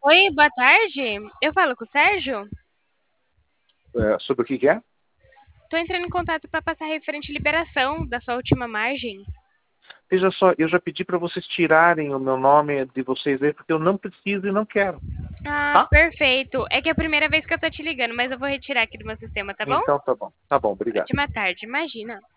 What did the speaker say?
Oi, boa tarde. Eu falo com o Sérgio? Sobre o que que é? Tô entrando em contato para passar referente à liberação da sua última margem. Veja só, eu já pedi para vocês tirarem o meu nome de vocês aí, porque eu não preciso e não quero, Ah, tá? perfeito. É que é a primeira vez que eu tô te ligando, mas eu vou retirar aqui do meu sistema, tá bom? Então tá bom. Tá bom, obrigado. Ótima tarde, imagina.